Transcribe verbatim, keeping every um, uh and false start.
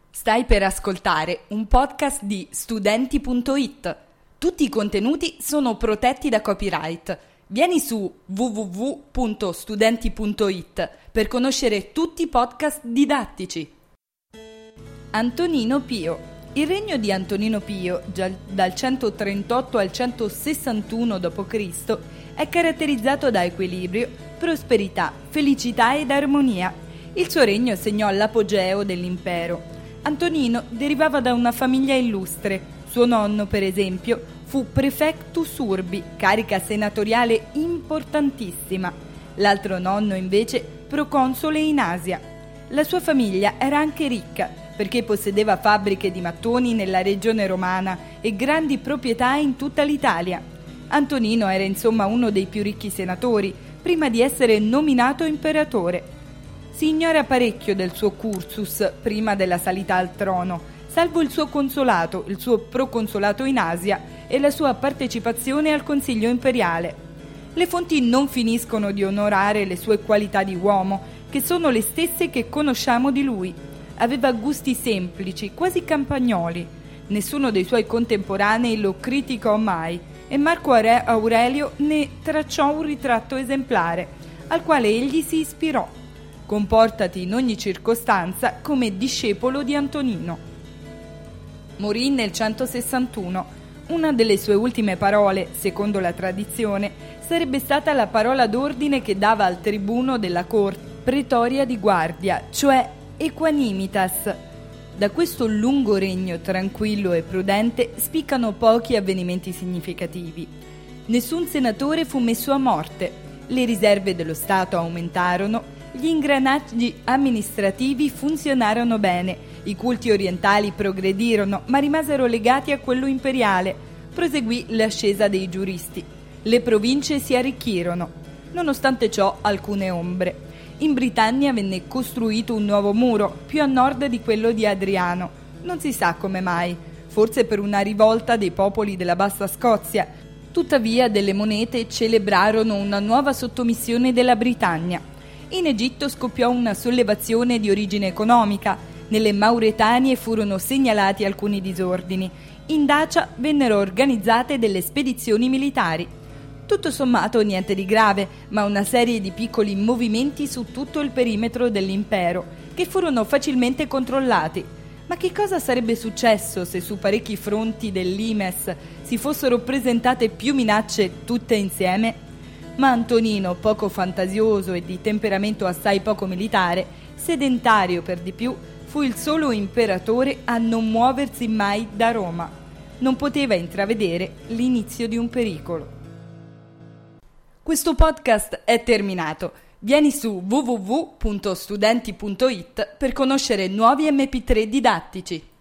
Stai per ascoltare un podcast di studenti punto it. Tutti i contenuti sono protetti da copyright. Vieni su w w w punto studenti punto it per conoscere tutti i podcast didattici. Antonino Pio. Il regno di Antonino Pio, già dal centotrentotto al centosessantuno dopo Cristo, è caratterizzato da equilibrio, prosperità, felicità ed armonia. Il suo regno segnò l'apogeo dell'impero. Antonino derivava da una famiglia illustre. Suo nonno, per esempio, fu prefectus urbi, carica senatoriale importantissima. L'altro nonno, invece, proconsole in Asia. La sua famiglia era anche ricca, perché possedeva fabbriche di mattoni nella regione romana e grandi proprietà in tutta l'Italia. Antonino era insomma uno dei più ricchi senatori, prima di essere nominato imperatore. Si ignora parecchio del suo cursus prima della salita al trono, salvo il suo consolato, il suo proconsolato in Asia e la sua partecipazione al Consiglio imperiale. Le fonti non finiscono di onorare le sue qualità di uomo, che sono le stesse che conosciamo di lui. Aveva gusti semplici, quasi campagnoli. Nessuno dei suoi contemporanei lo criticò mai e Marco Aurelio ne tracciò un ritratto esemplare, al quale egli si ispirò. Comportati in ogni circostanza come discepolo di Antonino. Morì nel centosessantuno. Una delle sue ultime parole, secondo la tradizione, sarebbe stata la parola d'ordine che dava al tribuno della corte, pretoria di guardia, cioè equanimitas. Da questo lungo regno tranquillo e prudente spiccano pochi avvenimenti significativi. Nessun senatore fu messo a morte, le riserve dello Stato aumentarono, gli ingranaggi amministrativi funzionarono bene, i culti orientali progredirono ma rimasero legati a quello imperiale, proseguì l'ascesa dei giuristi, le province si arricchirono. Nonostante ciò, alcune ombre. In Britannia venne costruito un nuovo muro, più a nord di quello di Adriano. Non si sa come mai, forse per una rivolta dei popoli della Bassa Scozia. Tuttavia delle monete celebrarono una nuova sottomissione della Britannia. In Egitto scoppiò una sollevazione di origine economica. Nelle Mauretanie furono segnalati alcuni disordini. In Dacia vennero organizzate delle spedizioni militari. Tutto sommato niente di grave, ma una serie di piccoli movimenti su tutto il perimetro dell'impero, che furono facilmente controllati. Ma che cosa sarebbe successo se su parecchi fronti dell'Imes si fossero presentate più minacce tutte insieme? Ma Antonino, poco fantasioso e di temperamento assai poco militare, sedentario per di più, fu il solo imperatore a non muoversi mai da Roma. Non poteva intravedere l'inizio di un pericolo. Questo podcast è terminato. Vieni su w w w punto studenti punto it per conoscere nuovi emme pi tre didattici.